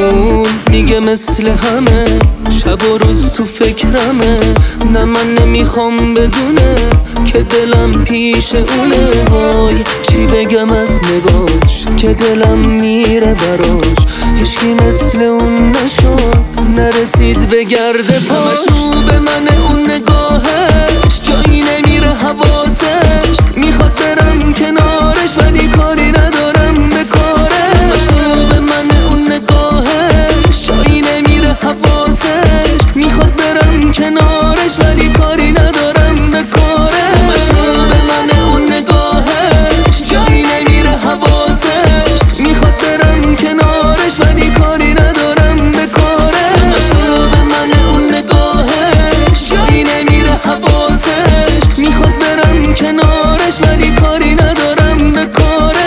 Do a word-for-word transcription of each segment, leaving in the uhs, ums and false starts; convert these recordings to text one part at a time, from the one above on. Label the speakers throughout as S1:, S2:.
S1: اون میگه مثل همه شب و روز تو فکرمه. نه من نمیخوام بدونه که دلم پیش اونه. وای چی بگم از نگاش که دلم میره براش. هیچکی مثل اون نشد نرسید به گرد پاش. رو به من اون نگاهش جایی نمیره حواسش. میخواد برم کنارش ولی کاری ندارم به کارش. رو به من اون نگاهش جایی نمیره حواسش. میخواد برم کنارش ولی کاری ندارم به کارش. رو به من اون نگاهش جایی نمیره حواسش. میخواد برم کنارش ولی کاری ندارم به کارش. رو به من اون نگاهش جایی نمیره حواسش. میخواد برم کنارش ولی کاری ندارم به کارش.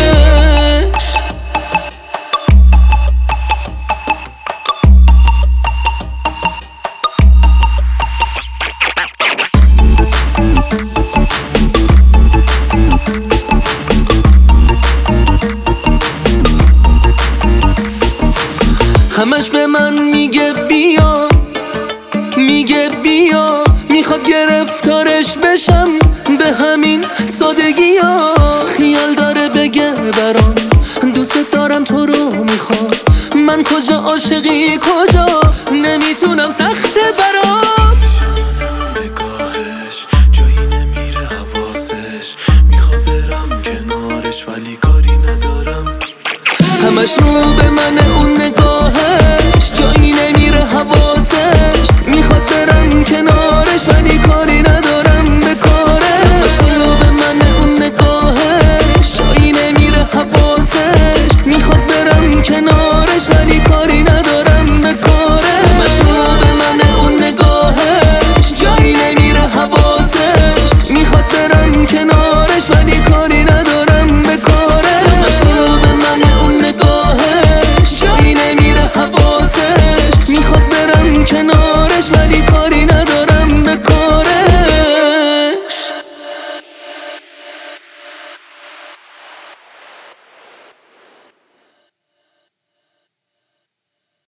S1: همش به من میگه بیا، میگه بیا، میخواد گرفتارش بشم به همین سادگی ها. خیال داره بگه برام دوست دارم تو رو میخوام. من کجا عاشقی کجا نمیتونم سخته برام.
S2: نگاهش جایی نمیره حواسش. میخواد برم کنارش ولی کاری ندارم.
S1: همش رو به من اون نگاهش جایی نمیره حواسش. میخواد برم کنارش ولی کاری